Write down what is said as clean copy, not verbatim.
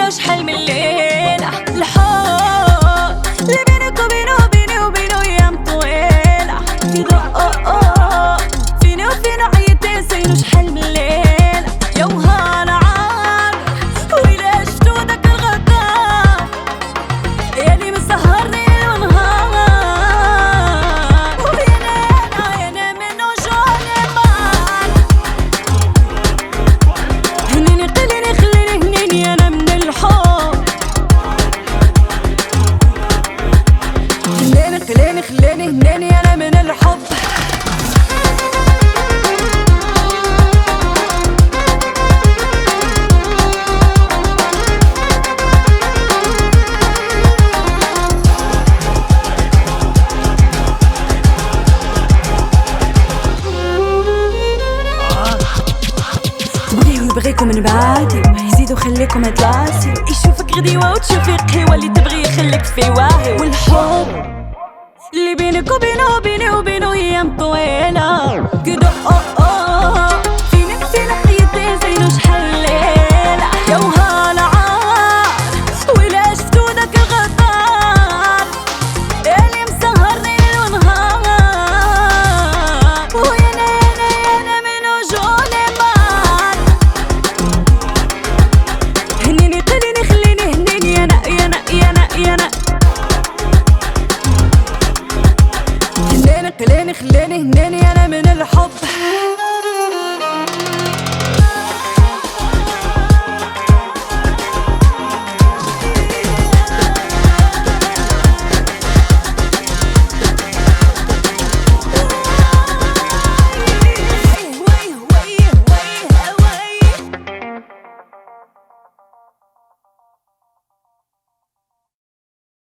زينو شحال من ليلة. الحب اللي بينك وبينه وبيني وبينه ايام طويلة كده فيني وفينو عيتين زينو شحال من ليلة. يوها انا عارف ويلا شفتو داك الغدار ياللي مسهرني ونهار ويانا منو جوني بال. هنيني خليني هنيني انا من الحب. خليني هنيني انا من الحب. تبغيه ويبغيكم من بعادي يزيدو خليكم تلاسي يشوفك غديوة وتشوفي قهوة اللي تبغي يخليك في واهي. والحب اللي بينك وبينه وبيني وبينه ايام طويلة كده فينا حياتي زينو شحال ليلة. يوها انا عارف ويلا شفتو داك الغدار اللي مسهرني ليل ونهار ويانا منو جوني بال. هنيني خليني هنيني انا خليني هنيني انا من الحب.